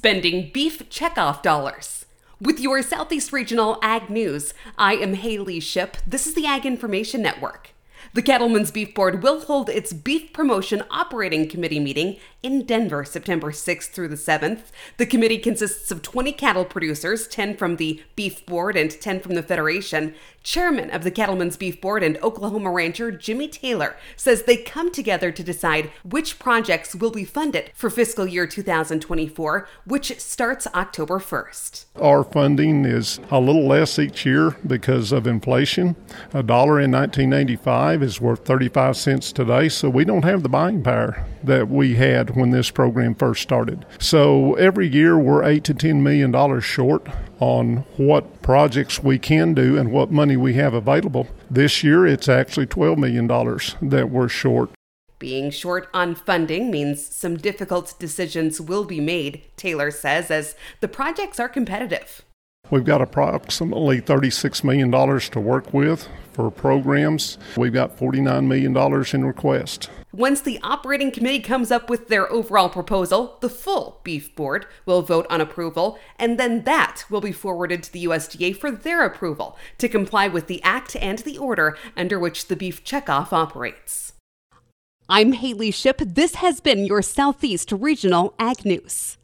spending beef checkoff dollars. With your Southeast Regional Ag News, I am Haley Ship. This is the Ag Information Network. The Cattlemen's Beef Board will hold its Beef Promotion Operating Committee meeting in Denver, September 6th through the 7th. The committee consists of 20 cattle producers, 10 from the Beef Board and 10 from the Federation. Chairman of the Cattlemen's Beef Board and Oklahoma rancher Jimmy Taylor says they come together to decide which projects will be funded for fiscal year 2024, which starts October 1st. Our funding is a little less each year because of inflation. $1 in 1985 is worth 35 cents today, so we don't have the buying power that we had when this program first started. So every year we're $8 to $10 million short on what projects we can do and what money we have available. This year it's actually $12 million that we're short. Being short on funding means some difficult decisions will be made, Taylor says, as the projects are competitive. We've got approximately $36 million to work with for programs. We've got $49 million in request. Once the operating committee comes up with their overall proposal, the full Beef Board will vote on approval, and then that will be forwarded to the USDA for their approval to comply with the act and the order under which the beef checkoff operates. I'm Haley Ship. This has been your Southeast Regional Ag News.